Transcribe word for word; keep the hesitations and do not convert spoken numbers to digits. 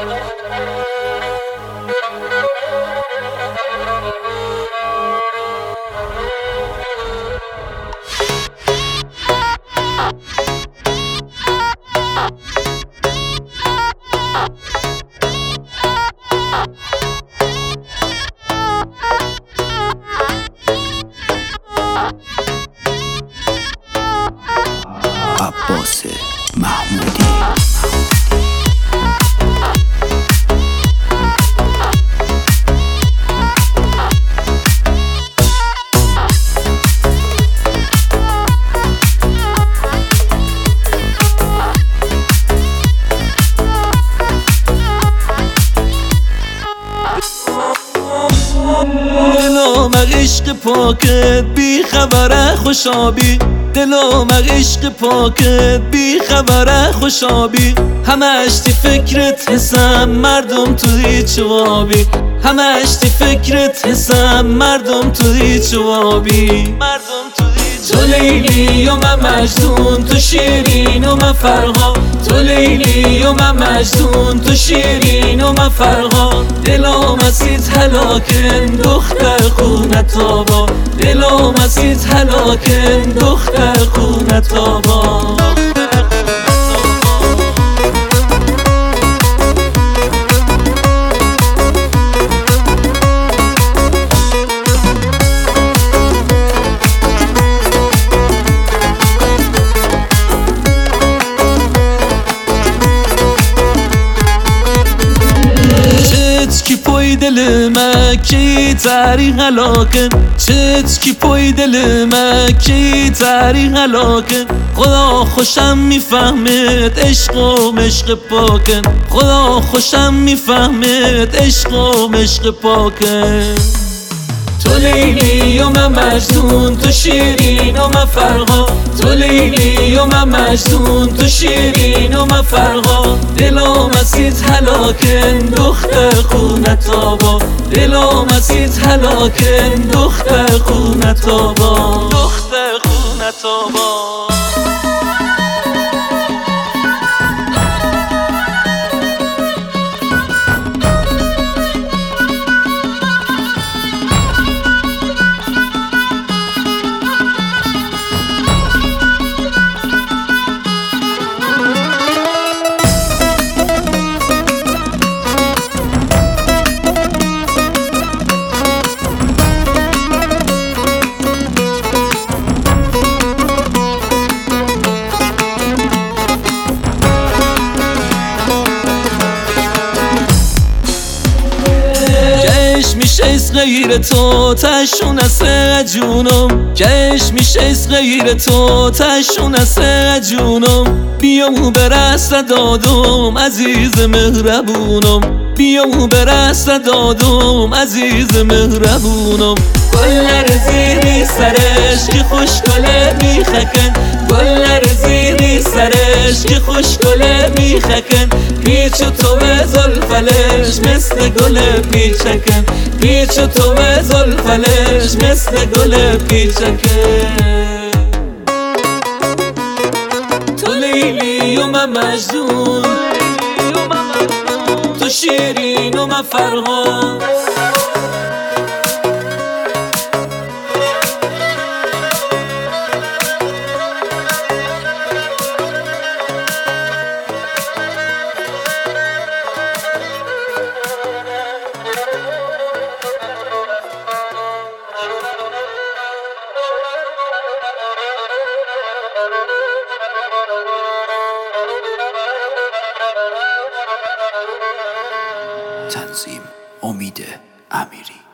عباس محمودی. دلم عشق پاکت بی خبره خوشابی، دلم عشق پاکت بی خبره خوشابی. همش تی فکرت حسم مردم تو هیچ وابی، همش تی فکرت حسم مردم تو هیچ وابی. تو لیلی و من مجنون، تو شیرین و من فرها. تو لیلی و من مجنون، تو شیرین و من فرها. دلم اسید هلاکن دختر خونت آبا، دلم اسید هلاکن دختر خونت آبا. کی پای دل مکی تاری هلاکن، چت کی پای دل مکی تاری هلاکن. خدا خوشم میفهمد عشق و مشق پاکن، خدا خوشم میفهمد عشق و مشق پاکن. تو لیلی و من مجنون، تو شیرین و من فرها. تو لیلی و من مجنون، تو شیرین و من فرها. دلم اسید هلاکن دختر خونت آبا، دلم اسید هلاکن دختر خونت آبا، دختر خونت آبا. میشه از غیر تو تشون از جونم، کش میشه از غیر تو تشون از جونم. بیا و برست دادم عزیز مهربونم، بیا و برست دادم عزیز مهربونم. گلر زیری سرش که خوشگله میخکن، گلر زیری سرش که خوشگله میخکن. پیچ تو به زلفلش مثل گل پیچکن، پیچ تو به زلفلش مثل گل پیچکن. تو لیلی و من مجنون، تو شیرین و من فرها. تنظیم امید امیری.